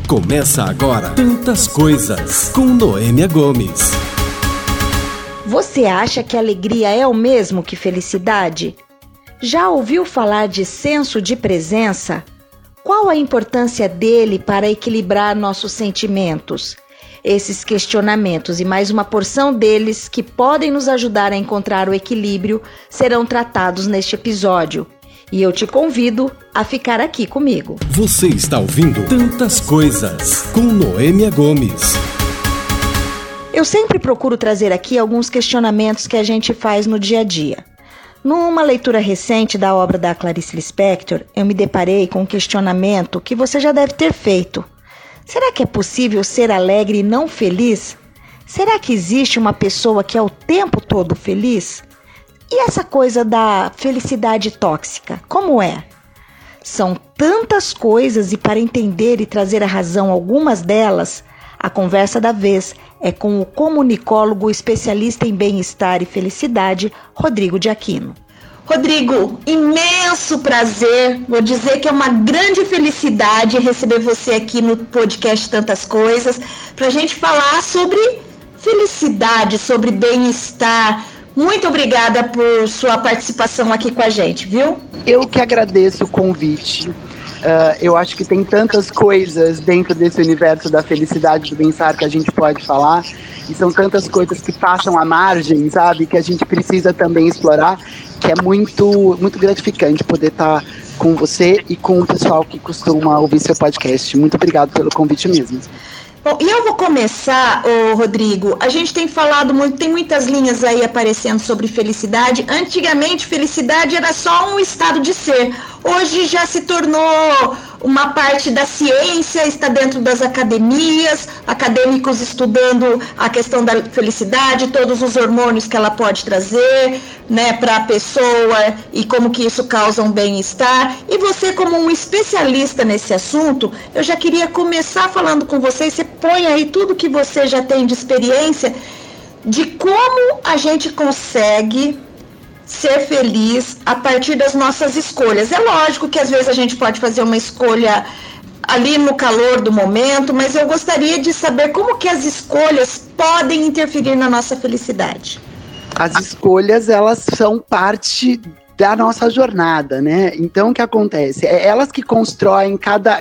Começa agora Tantas Coisas, com Noêmia Gomes. Você acha que alegria é o mesmo que felicidade? Já ouviu falar de senso de presença? Qual a importância dele para equilibrar nossos sentimentos? Esses questionamentos e mais uma porção deles que podem nos ajudar a encontrar o equilíbrio serão tratados neste episódio. E eu te convido a ficar aqui comigo. Você está ouvindo Tantas Coisas, com Noêmia Gomes. Eu sempre procuro trazer aqui alguns questionamentos que a gente faz no dia a dia. Numa leitura recente da obra da Clarice Lispector, eu me deparei com um questionamento que você já deve ter feito. Será que é possível ser alegre e não feliz? Será que existe uma pessoa que é o tempo todo feliz? E essa coisa da felicidade tóxica, como é? São tantas coisas e para entender e trazer à razão algumas delas, a conversa da vez é com o comunicólogo especialista em bem-estar e felicidade, Rodrigo de Aquino. Rodrigo, imenso prazer, vou dizer que é uma grande felicidade receber você aqui no podcast Tantas Coisas, para a gente falar sobre felicidade, sobre bem-estar. Muito obrigada por sua participação aqui com a gente, viu? Eu que agradeço o convite. Eu acho que tem tantas coisas dentro desse universo da felicidade, do bem-estar que a gente pode falar. E são tantas coisas que passam à margem, sabe? Que a gente precisa também explorar, que é muito, muito gratificante poder estar com você e com o pessoal que costuma ouvir seu podcast. Muito obrigado pelo convite mesmo. Bom, e eu vou começar, Rodrigo, a gente tem falado muito, tem muitas linhas aí aparecendo sobre felicidade. Antigamente, felicidade era só um estado de ser. Hoje já se tornou uma parte da ciência, está dentro das academias, acadêmicos estudando a questão da felicidade, todos os hormônios que ela pode trazer, né, para a pessoa e como que isso causa um bem-estar. E você, como um especialista nesse assunto, eu já queria começar falando com você, você põe aí tudo que você já tem de experiência, de como a gente consegue ser feliz a partir das nossas escolhas. É lógico que às vezes a gente pode fazer uma escolha ali no calor do momento, mas eu gostaria de saber como que as escolhas podem interferir na nossa felicidade. As escolhas, elas são parte da nossa jornada, né? Então, o que acontece? É elas que constroem cada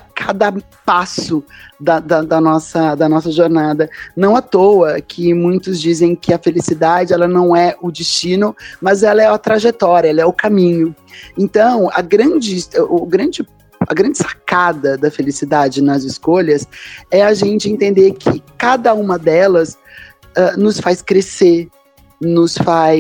passo da nossa jornada. Não à toa que muitos dizem que a felicidade, ela não é o destino, mas ela é a trajetória, ela é o caminho. Então, a grande sacada da felicidade nas escolhas é a gente entender que cada uma delas nos faz crescer, nos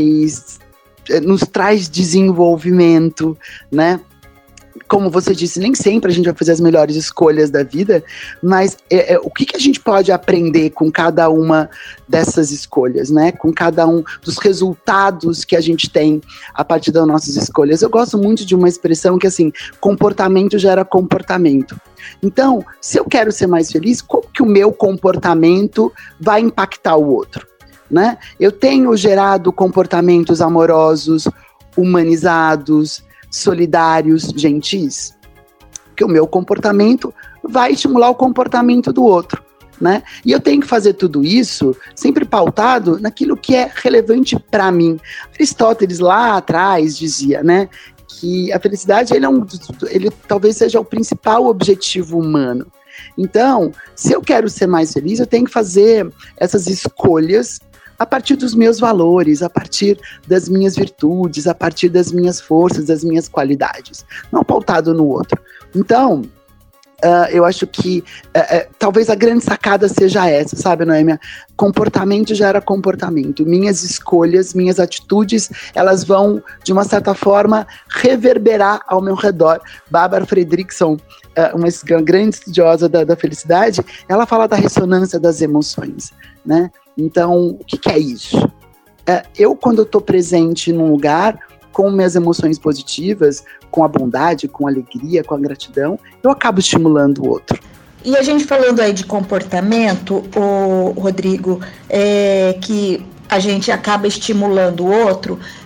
traz desenvolvimento, né? Como você disse, nem sempre a gente vai fazer as melhores escolhas da vida, mas o que a gente pode aprender com cada uma dessas escolhas, né? Com cada um dos resultados que a gente tem a partir das nossas escolhas. Eu gosto muito de uma expressão que, assim, comportamento gera comportamento. Então, se eu quero ser mais feliz, como que o meu comportamento vai impactar o outro? Né? Eu tenho gerado comportamentos amorosos, humanizados, solidários, gentis, que o meu comportamento vai estimular o comportamento do outro, né? E eu tenho que fazer tudo isso sempre pautado naquilo que é relevante para mim. Aristóteles lá atrás dizia, né, que a felicidade ele talvez seja o principal objetivo humano. Então, se eu quero ser mais feliz, eu tenho que fazer essas escolhas a partir dos meus valores, a partir das minhas virtudes, a partir das minhas forças, das minhas qualidades, não pautado no outro. Então, eu acho que talvez a grande sacada seja essa, sabe, Noêmia? Comportamento gera comportamento. Minhas escolhas, minhas atitudes, elas vão, de uma certa forma, reverberar ao meu redor. Barbara Fredrickson, uma grande estudiosa da felicidade, ela fala da ressonância das emoções, né? Então, o que é isso? Quando eu estou presente num lugar com minhas emoções positivas, com a bondade, com a alegria, com a gratidão, eu acabo estimulando o outro. E a gente falando aí de comportamento, Rodrigo, que a gente acaba estimulando o outro,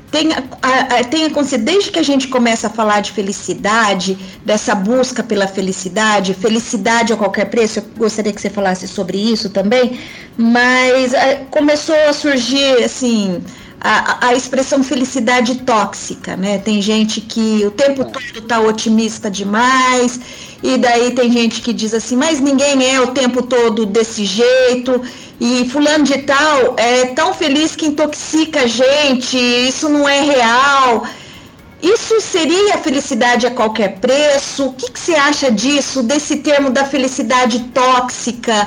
tenha consciência, desde que a gente começa a falar de felicidade, dessa busca pela felicidade a qualquer preço, eu gostaria que você falasse sobre isso também, mas começou a surgir, assim, a expressão felicidade tóxica, né? Tem gente que o tempo todo tá otimista demais, e daí tem gente que diz assim, mas ninguém é o tempo todo desse jeito, e fulano de tal é tão feliz que intoxica a gente, isso não é real. Isso seria felicidade a qualquer preço? O que você acha disso, desse termo da felicidade tóxica?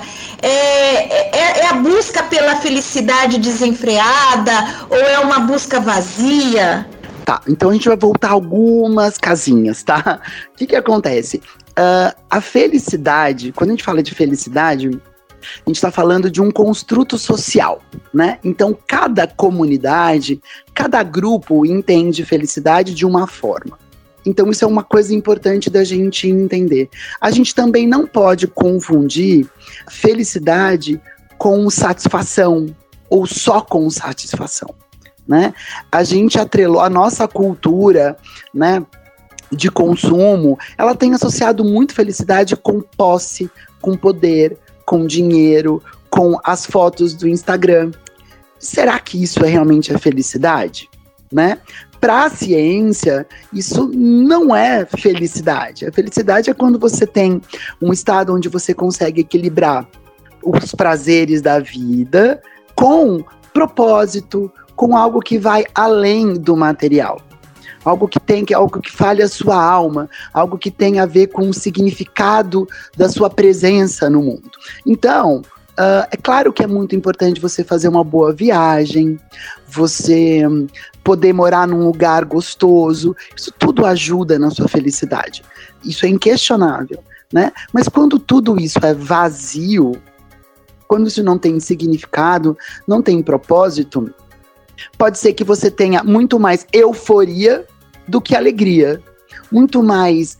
É a busca pela felicidade desenfreada ou é uma busca vazia? Tá, então a gente vai voltar algumas casinhas, tá? O que acontece? A felicidade, quando a gente fala de felicidade, a gente está falando de um construto social, né? Então, cada comunidade, cada grupo entende felicidade de uma forma. Então, isso é uma coisa importante da gente entender. A gente também não pode confundir felicidade com satisfação, ou só com satisfação, né? A gente atrelou a nossa cultura, né, de consumo, ela tem associado muito felicidade com posse, com poder, com dinheiro, com as fotos do Instagram. Será que isso é realmente a felicidade? Né? Para a ciência, isso não é felicidade. A felicidade é quando você tem um estado onde você consegue equilibrar os prazeres da vida com propósito, com algo que vai além do material. Algo que fale a sua alma, algo que tenha a ver com o significado da sua presença no mundo. Então, é claro que é muito importante você fazer uma boa viagem, você poder morar num lugar gostoso, isso tudo ajuda na sua felicidade. Isso é inquestionável, né? Mas quando tudo isso é vazio, quando isso não tem significado, não tem propósito, pode ser que você tenha muito mais euforia do que alegria, muito mais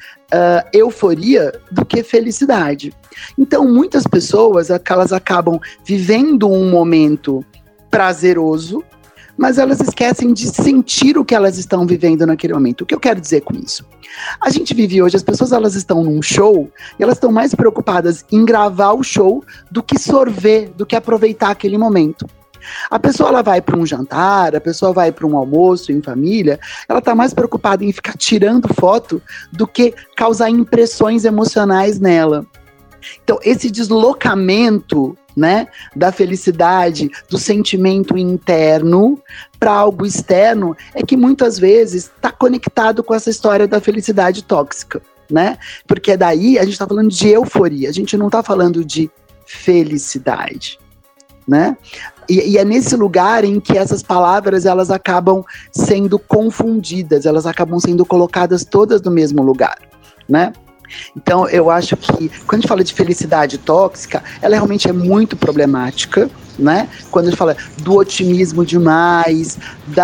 euforia do que felicidade. Então, muitas pessoas, elas acabam vivendo um momento prazeroso, mas elas esquecem de sentir o que elas estão vivendo naquele momento. O que eu quero dizer com isso? A gente vive hoje, as pessoas elas estão num show e elas estão mais preocupadas em gravar o show do que sorver, do que aproveitar aquele momento. A pessoa ela vai para um jantar, a pessoa vai para um almoço em família, ela está mais preocupada em ficar tirando foto do que causar impressões emocionais nela. Então, esse deslocamento, né, da felicidade, do sentimento interno para algo externo, é que muitas vezes está conectado com essa história da felicidade tóxica, né? Porque daí a gente está falando de euforia, a gente não está falando de felicidade, né? E é nesse lugar em que essas palavras elas acabam sendo confundidas, elas acabam sendo colocadas todas no mesmo lugar, né? Então, eu acho que, quando a gente fala de felicidade tóxica, ela realmente é muito problemática, né? Quando a gente fala do otimismo demais,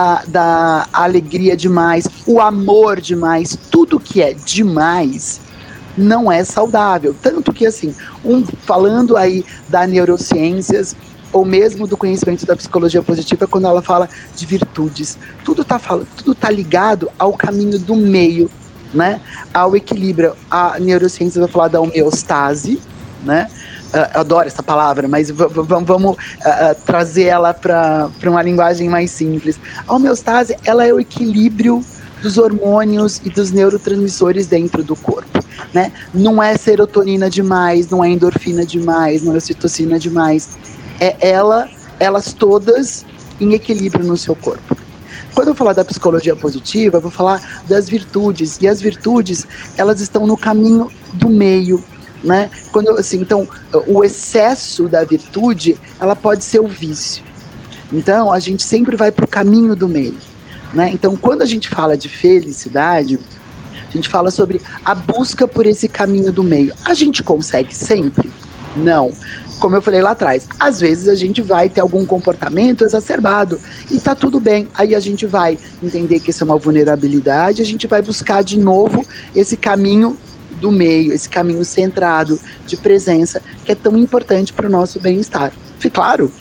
da alegria demais, o amor demais, tudo que é demais não é saudável. Tanto que, assim, falando aí da neurociências, ou mesmo do conhecimento da psicologia positiva, quando ela fala de virtudes, tudo tá ligado ao caminho do meio, né, ao equilíbrio. A neurociência vai falar da homeostase, né? Eu adoro essa palavra, mas vamos trazer ela para uma linguagem mais simples. A homeostase, ela é o equilíbrio dos hormônios e dos neurotransmissores dentro do corpo, né? Não é serotonina demais, não é endorfina demais, não é ocitocina demais. É elas todas em equilíbrio no seu corpo. Quando eu falar da psicologia positiva, eu vou falar das virtudes. E as virtudes, elas estão no caminho do meio, né? Então, o excesso da virtude, ela pode ser o vício. Então, a gente sempre vai para o caminho do meio, né? Então, quando a gente fala de felicidade, a gente fala sobre a busca por esse caminho do meio. A gente consegue sempre? Não. Como eu falei lá atrás, às vezes a gente vai ter algum comportamento exacerbado e tá tudo bem. Aí a gente vai entender que isso é uma vulnerabilidade, a gente vai buscar de novo esse caminho do meio, esse caminho centrado de presença, que é tão importante para o nosso bem-estar. Claro,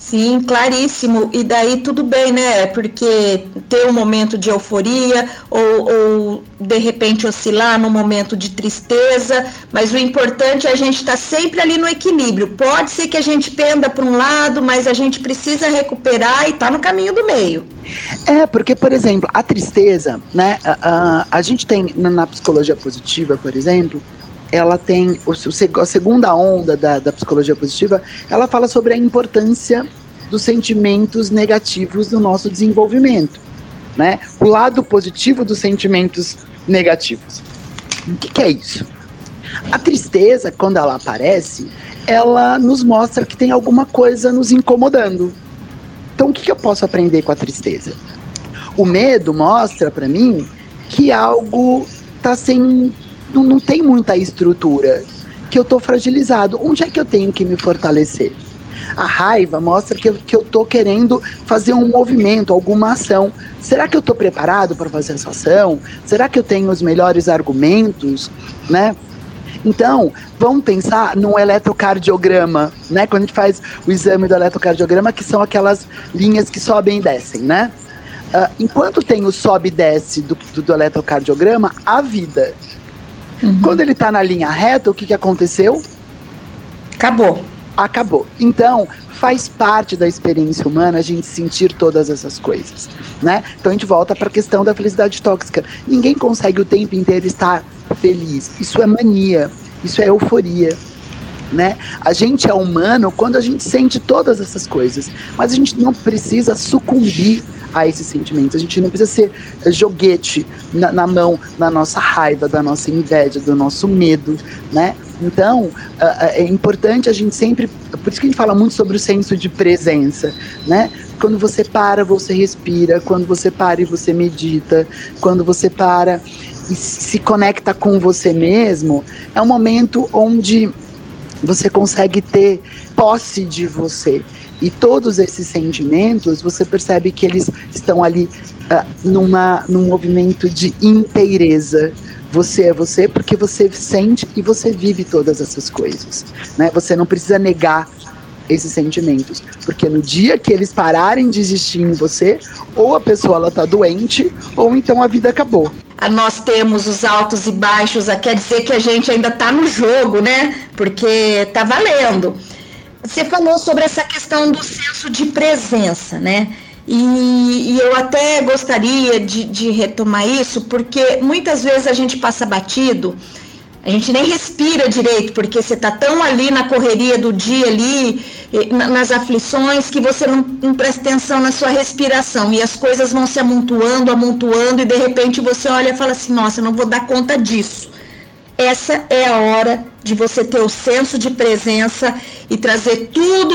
Sim, claríssimo. E daí tudo bem, né? Porque ter um momento de euforia ou de repente oscilar num momento de tristeza, mas o importante é a gente estar sempre ali no equilíbrio. Pode ser que a gente penda para um lado, mas a gente precisa recuperar e tá no caminho do meio. Porque, por exemplo, a tristeza, né? A gente tem na psicologia positiva, por exemplo, ela tem a segunda onda da psicologia positiva, ela fala sobre a importância dos sentimentos negativos no nosso desenvolvimento, né? O lado positivo dos sentimentos negativos. O que é isso? A tristeza, quando ela aparece, ela nos mostra que tem alguma coisa nos incomodando. Então, o que eu posso aprender com a tristeza? O medo mostra para mim que algo está sem... Não tem muita estrutura, que eu estou fragilizado. Onde é que eu tenho que me fortalecer? A raiva mostra que eu estou querendo fazer um movimento, alguma ação. Será que eu estou preparado para fazer essa ação? Será que eu tenho os melhores argumentos? Né? Então, vamos pensar num eletrocardiograma, né? Quando a gente faz o exame do eletrocardiograma, que são aquelas linhas que sobem e descem, né? Enquanto tem o sobe e desce do eletrocardiograma, há vida. Quando ele está na linha reta, o que aconteceu? Acabou. Então, faz parte da experiência humana a gente sentir todas essas coisas, né? Então a gente volta para a questão da felicidade tóxica. Ninguém consegue o tempo inteiro estar feliz. Isso é mania, isso é euforia, né? A gente é humano quando a gente sente todas essas coisas, mas a gente não precisa sucumbir a esses sentimentos. A gente não precisa ser joguete na mão da nossa raiva, da nossa inveja, do nosso medo, né? Então, é importante a gente sempre... Por isso que a gente fala muito sobre o senso de presença, né? Quando você para, você respira. Quando você para e você medita. Quando você para e se conecta com você mesmo, é um momento onde você consegue ter posse de você. E todos esses sentimentos, você percebe que eles estão ali num movimento de inteireza. Você é você porque você sente e você vive todas essas coisas, né? Você não precisa negar esses sentimentos, porque no dia que eles pararem de existir em você, ou a pessoa ela tá doente, ou então a vida acabou. Nós temos os altos e baixos, quer dizer que a gente ainda tá no jogo, né? Porque tá valendo. Você falou sobre essa questão do senso de presença, né? E eu até gostaria de retomar isso, porque muitas vezes a gente passa batido, a gente nem respira direito, porque você está tão ali na correria do dia, ali, nas aflições, que você não presta atenção na sua respiração, e as coisas vão se amontoando, e de repente você olha e fala assim, nossa, eu não vou dar conta disso. Essa é a hora de você ter o senso de presença e trazer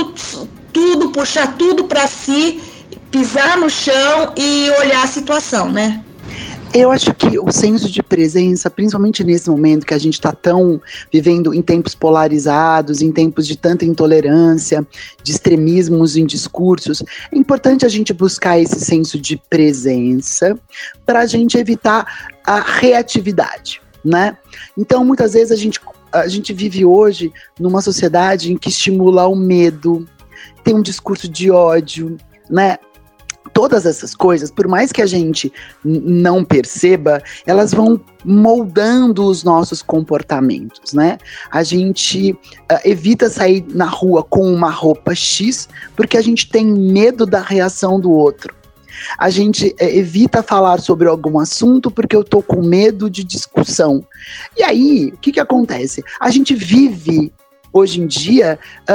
tudo, puxar tudo para si, pisar no chão e olhar a situação, né? Eu acho que o senso de presença, principalmente nesse momento que a gente está vivendo em tempos polarizados, em tempos de tanta intolerância, de extremismos em discursos, é importante a gente buscar esse senso de presença para a gente evitar a reatividade, né? Então, muitas vezes a gente vive hoje numa sociedade em que estimula o medo, tem um discurso de ódio, né? Todas essas coisas, por mais que a gente não perceba, elas vão moldando os nossos comportamentos, né? A gente evita sair na rua com uma roupa X porque a gente tem medo da reação do outro. A gente evita falar sobre algum assunto porque eu tô com medo de discussão. E aí, o que acontece? A gente vive, hoje em dia,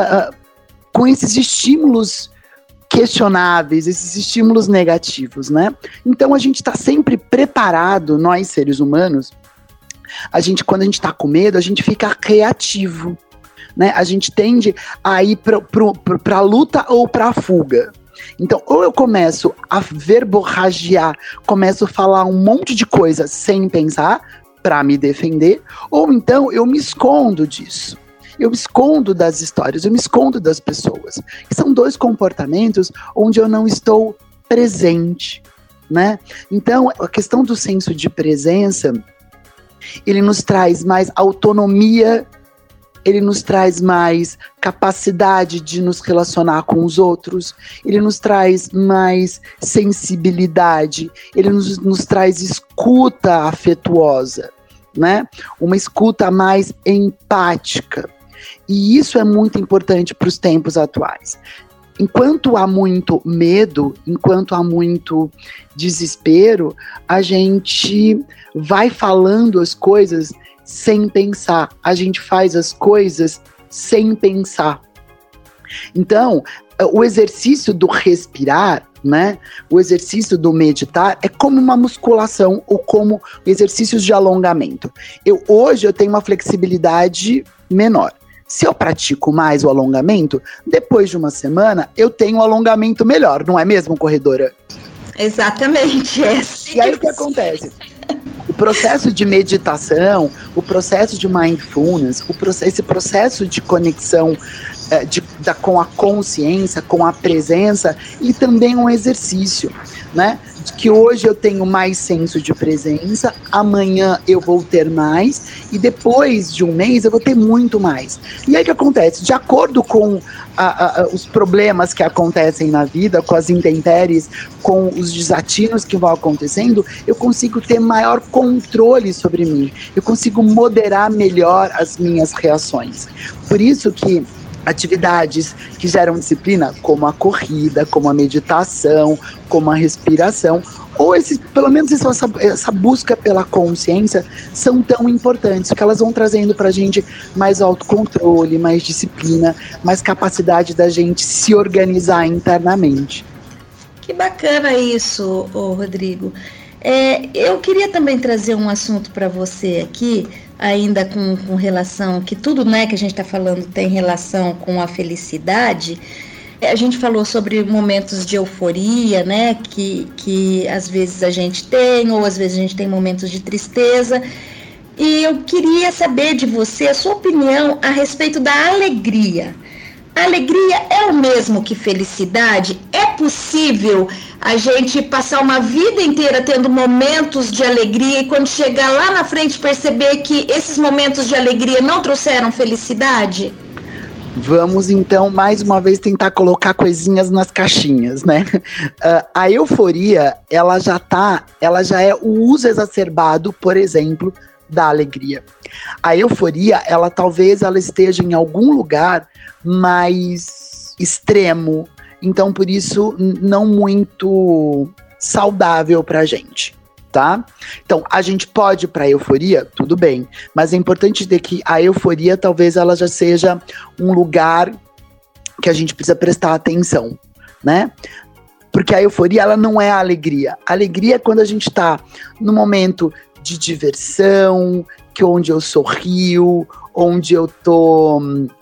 com esses estímulos questionáveis, esses estímulos negativos, né? Então a gente está sempre preparado, nós seres humanos, quando a gente está com medo, a gente fica reativo, né? A gente tende a ir para a luta ou para a fuga. Então, ou eu começo a verborragiar, começo a falar um monte de coisa sem pensar para me defender, ou então eu me escondo disso. Eu me escondo das histórias, eu me escondo das pessoas. São dois comportamentos onde eu não estou presente, né? Então, a questão do senso de presença, ele nos traz mais autonomia ele nos traz mais capacidade de nos relacionar com os outros, ele nos traz mais sensibilidade, ele nos traz escuta afetuosa, né? Uma escuta mais empática. E isso é muito importante para os tempos atuais. Enquanto há muito medo, enquanto há muito desespero, a gente vai falando as coisas sem pensar. A gente faz as coisas sem pensar. Então, o exercício do respirar, né? O exercício do meditar é como uma musculação ou como exercícios de alongamento. Hoje eu tenho uma flexibilidade menor. Se eu pratico mais o alongamento, depois de uma semana eu tenho um alongamento melhor, não é mesmo, corredora? Exatamente. E aí o que acontece? O processo de meditação, o processo de mindfulness, esse processo de conexão com a consciência, com a presença, e também um exercício, né? Que hoje eu tenho mais senso de presença, amanhã eu vou ter mais, e depois de um mês eu vou ter muito mais. E aí o que acontece? De acordo com os problemas que acontecem na vida, com as intempéries, com os desatinos que vão acontecendo, eu consigo ter maior controle sobre mim, eu consigo moderar melhor as minhas reações. Por isso que atividades que geram disciplina, como a corrida, como a meditação, como a respiração, ou pelo menos essa busca pela consciência, são tão importantes, que elas vão trazendo pra gente mais autocontrole, mais disciplina, mais capacidade da gente se organizar internamente. Que bacana isso, Rodrigo. Eu queria também trazer um assunto para você aqui, ainda com relação, que tudo, né, que a gente está falando tem relação com a felicidade. A gente falou sobre momentos de euforia, né, que às vezes a gente tem, ou às vezes a gente tem momentos de tristeza. E eu queria saber de você a sua opinião a respeito da alegria. A alegria é o mesmo que felicidade? É possível a gente passar uma vida inteira tendo momentos de alegria e quando chegar lá na frente perceber que esses momentos de alegria não trouxeram felicidade? Vamos então mais uma vez tentar colocar coisinhas nas caixinhas, né? A euforia, ela já é o uso exacerbado, por exemplo, da alegria. A euforia, talvez ela esteja em algum lugar mais extremo, então por isso não muito saudável pra gente, tá? Então a gente pode ir pra euforia, tudo bem, mas é importante dizer que a euforia talvez ela já seja um lugar que a gente precisa prestar atenção, né? Porque a euforia ela não é a alegria. A alegria é quando a gente tá no momento de diversão, onde eu sorrio, onde eu tô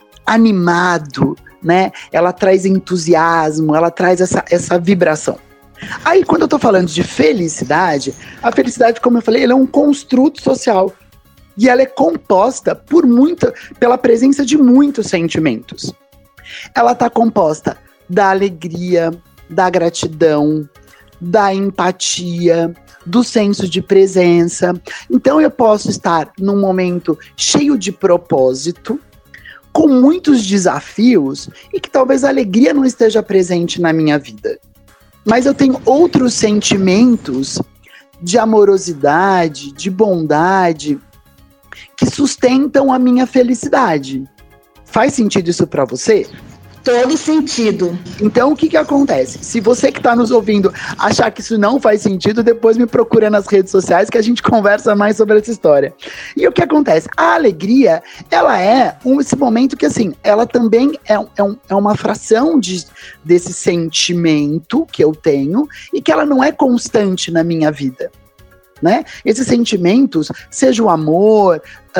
animado, né? Ela traz entusiasmo, ela traz essa vibração. Aí, quando eu tô falando de felicidade, a felicidade, como eu falei, ela é um construto social. E ela é composta pela presença de muitos sentimentos. Ela tá composta da alegria, da gratidão, da empatia, do senso de presença. Então eu posso estar num momento cheio de propósito, com muitos desafios, e que talvez a alegria não esteja presente na minha vida. Mas eu tenho outros sentimentos de amorosidade, de bondade, que sustentam a minha felicidade. Faz sentido isso para você? Todo sentido. Então, o que acontece? Se você que está nos ouvindo achar que isso não faz sentido, depois me procura nas redes sociais que a gente conversa mais sobre essa história. E o que acontece? A alegria, ela é esse momento que, assim, ela também é uma fração desse sentimento que eu tenho e que ela não é constante na minha vida, né? Esses sentimentos, seja o amor,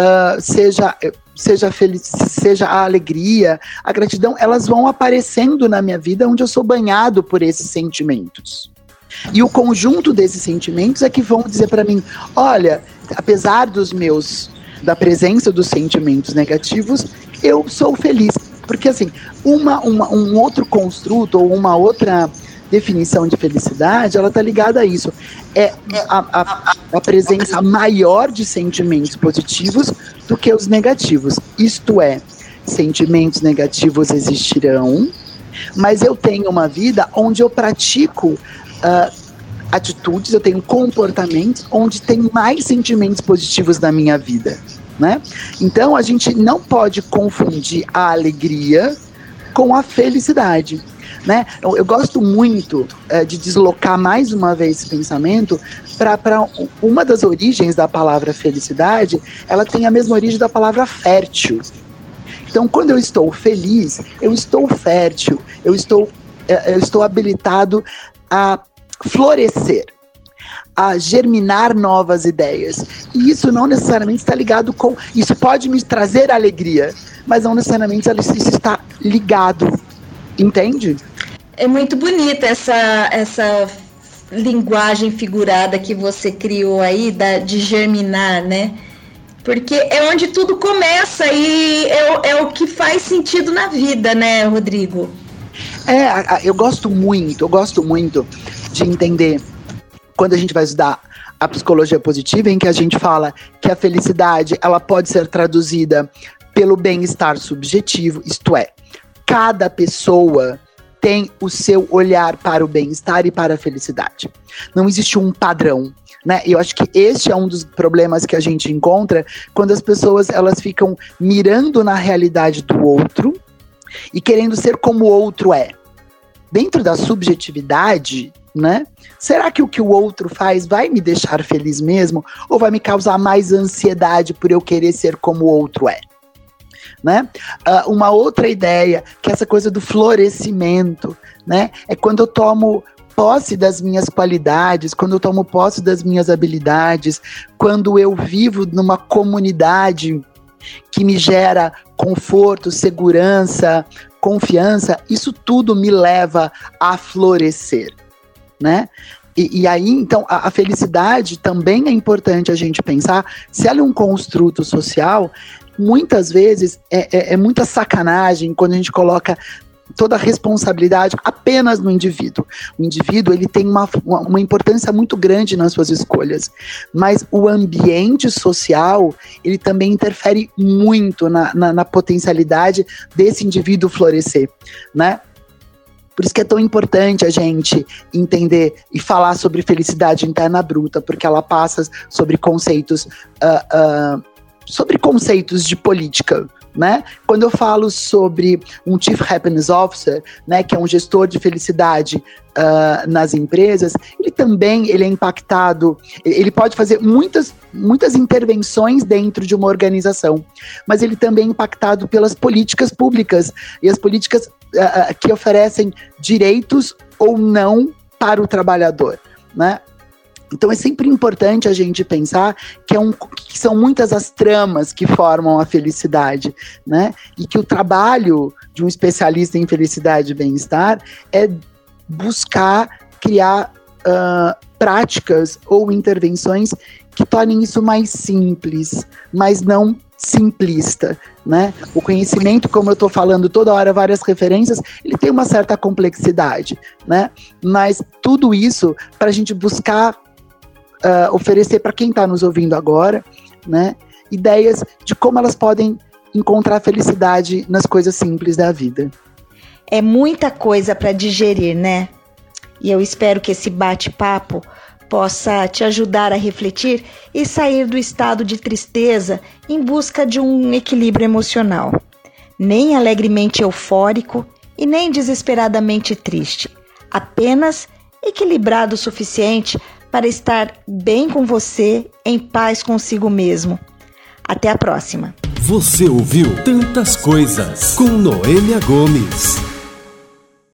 seja a alegria, a gratidão, elas vão aparecendo na minha vida onde eu sou banhado por esses sentimentos. E o conjunto desses sentimentos é que vão dizer para mim, olha, apesar da presença dos sentimentos negativos, eu sou feliz. Porque assim, um outro construto ou uma outra definição de felicidade, ela está ligada a isso. É a presença maior de sentimentos positivos do que os negativos. Isto é, sentimentos negativos existirão, mas eu tenho uma vida onde eu pratico atitudes, eu tenho comportamentos onde tem mais sentimentos positivos na minha vida, né? Então a gente não pode confundir a alegria com a felicidade, né? Eu gosto muito de deslocar mais uma vez esse pensamento para uma das origens da palavra felicidade. Ela tem a mesma origem da palavra fértil. Então, quando eu estou feliz, eu estou fértil, eu estou habilitado a florescer, a germinar novas ideias. E isso não necessariamente está ligado com... Isso pode me trazer alegria, mas não necessariamente isso está ligado. Entende? É muito bonita essa linguagem figurada que você criou aí, de germinar, né? Porque é onde tudo começa e é o que faz sentido na vida, né, Rodrigo? Eu gosto muito de entender, quando a gente vai estudar a psicologia positiva, em que a gente fala que a felicidade, ela pode ser traduzida pelo bem-estar subjetivo, isto é, cada pessoa tem o seu olhar para o bem-estar e para a felicidade. Não existe um padrão, né? E eu acho que este é um dos problemas que a gente encontra quando as pessoas elas ficam mirando na realidade do outro e querendo ser como o outro é. Dentro da subjetividade, né? Será que o que o outro faz vai me deixar feliz mesmo? Ou vai me causar mais ansiedade por eu querer ser como o outro é? Né? Uma outra ideia, que é essa coisa do florescimento, né? É quando eu tomo posse das minhas qualidades, quando eu tomo posse das minhas habilidades, quando eu vivo numa comunidade que me gera conforto, segurança, confiança, isso tudo me leva a florescer, né? E aí, então, a felicidade também é importante a gente pensar, se ela é um construto social, muitas vezes é muita sacanagem quando a gente coloca toda a responsabilidade apenas no indivíduo. O indivíduo, ele tem uma importância muito grande nas suas escolhas, mas o ambiente social, ele também interfere muito na potencialidade desse indivíduo florescer, né? Por isso que é tão importante a gente entender e falar sobre felicidade interna bruta, porque ela passa sobre conceitos de política, né? Quando eu falo sobre um Chief Happiness Officer, né, que é um gestor de felicidade nas empresas, ele é impactado, ele pode fazer muitas intervenções dentro de uma organização, mas ele também é impactado pelas políticas públicas e as políticas que oferecem direitos ou não para o trabalhador, né? Então é sempre importante a gente pensar que são muitas as tramas que formam a felicidade, né? E que o trabalho de um especialista em felicidade e bem-estar é buscar criar práticas ou intervenções que tornem isso mais simples, mas não simplista, né? O conhecimento, como eu estou falando toda hora, várias referências, ele tem uma certa complexidade, né? Mas tudo isso para a gente buscar oferecer para quem está nos ouvindo agora, né, ideias de como elas podem encontrar felicidade nas coisas simples da vida. É muita coisa para digerir, né? E eu espero que esse bate-papo possa te ajudar a refletir e sair do estado de tristeza em busca de um equilíbrio emocional. Nem alegremente eufórico e nem desesperadamente triste. Apenas equilibrado o suficiente para estar bem com você, em paz consigo mesmo. Até a próxima. Você ouviu Tantas Coisas com Noêmia Gomes.